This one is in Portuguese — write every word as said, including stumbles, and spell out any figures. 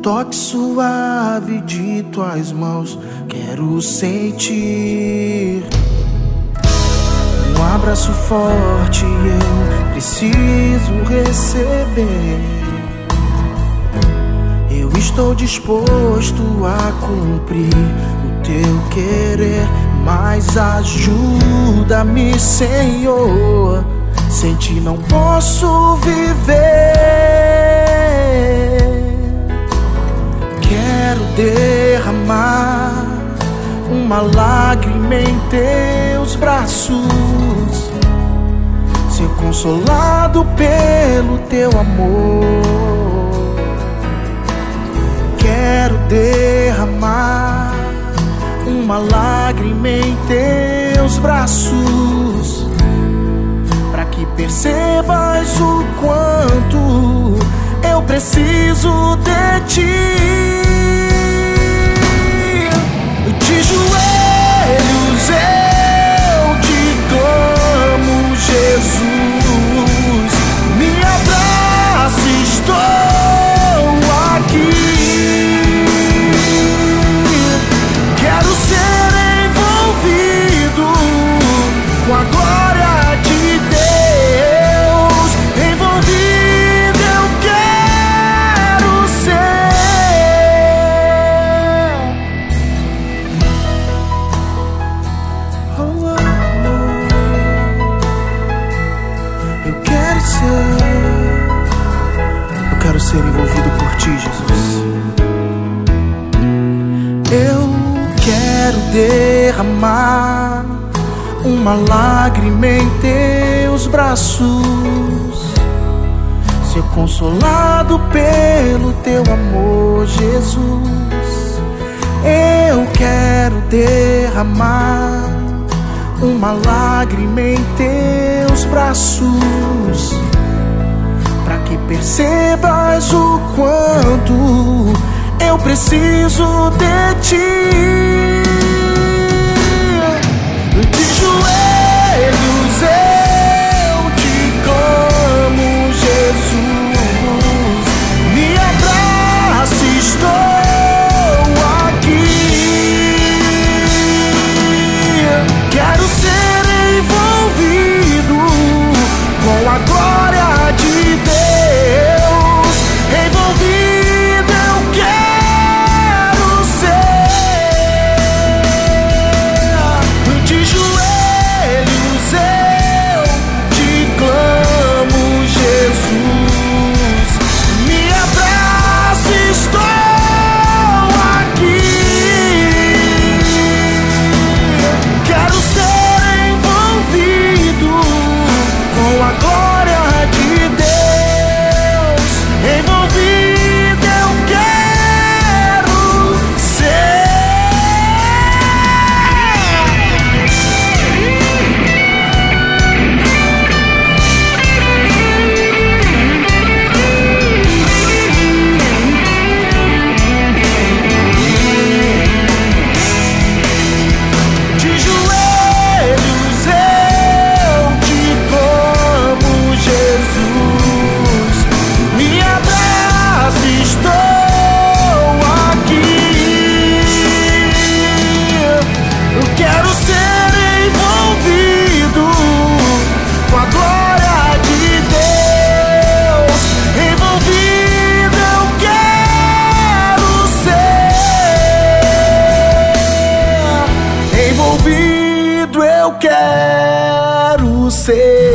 toque suave de tuas mãos quero sentir. Um abraço forte eu preciso receber. Eu estou disposto a cumprir o teu querer, mas ajuda-me, Senhor. Sem ti não posso viver. Quero derramar uma lágrima em teus braços, ser consolado pelo teu amor. Quero derramar uma lágrima em teus braços, para que percebas o quanto eu preciso de ti. De joelhos eu te clamo, Jesus, me abraça, estou aqui. Quero ser envolvido com a glória de Deus. Envolvido eu quero ser. Oh, oh, oh. Eu quero ser. Eu quero ser envolvido por ti, Jesus. Eu quero derramar uma lágrima em teus braços, ser consolado pelo teu amor, Jesus. Eu quero derramar uma lágrima em teus braços, para que percebas o quanto eu preciso de ti. De joelhos eu te clamo, Jesus, me abraça, estou aqui. Quero ser envolvido com a glória de Deus. Envolvido eu quero ser. De joelhos eu te clamo, Jesus, me abraça, estou aqui. Quero ser envolvido com a glória de Deus. Envolvido eu quero ser. De joelhos eu te clamo, Jesus, me abraça, estou aqui. Eu quero ser envolvido com a glória de Deus. Envolvido eu quero ser. Envolvido eu quero ser.